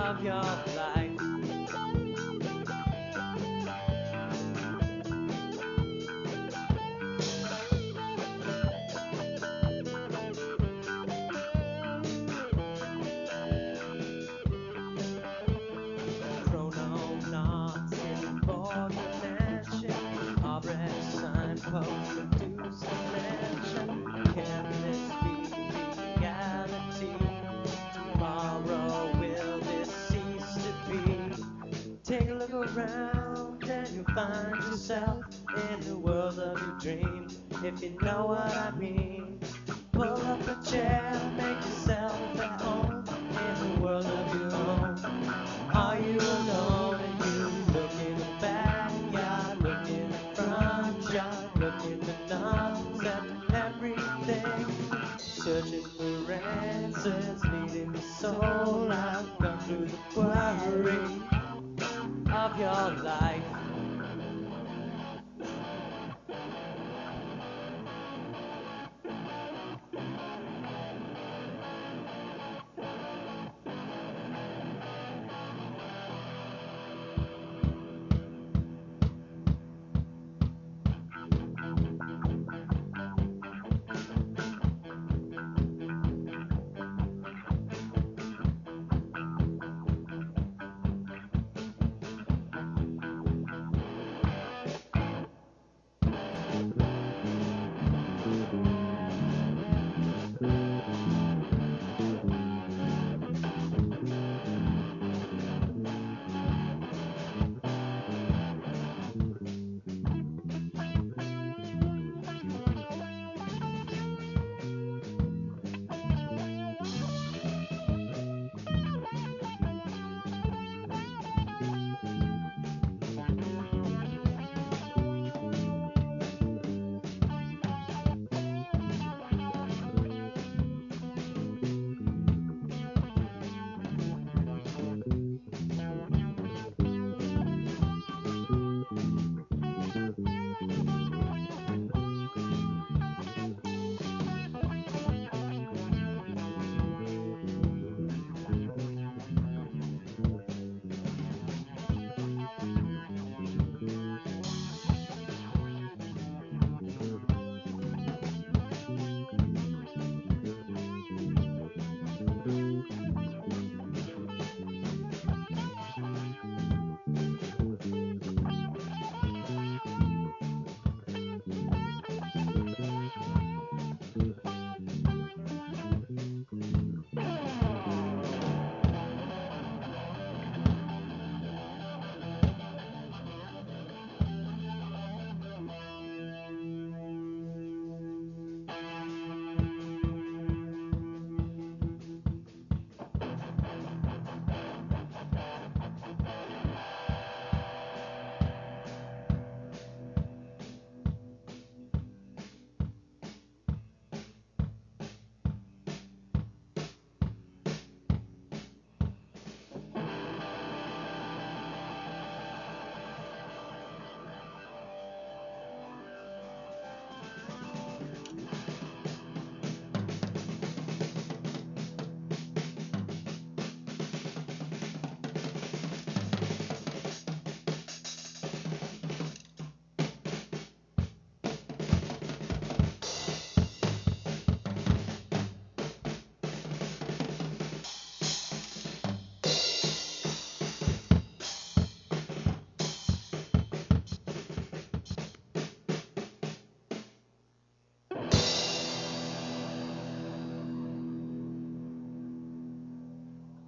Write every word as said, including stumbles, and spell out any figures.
of your life. Chrononauts in Border Mansion, Aubrey signposts reduce dimension. Can this be reality? Tomorrow will this cease to be? Take a look around and you'll find yourself in the world of your dreams, if you know what I mean. Pull up a chair, make yourself at home in the world of your own. Are you alone and you look in the backyard, look in the front yard, look in the numbers and everything, searching for answers, leading the soul out, gone through the worry of your life.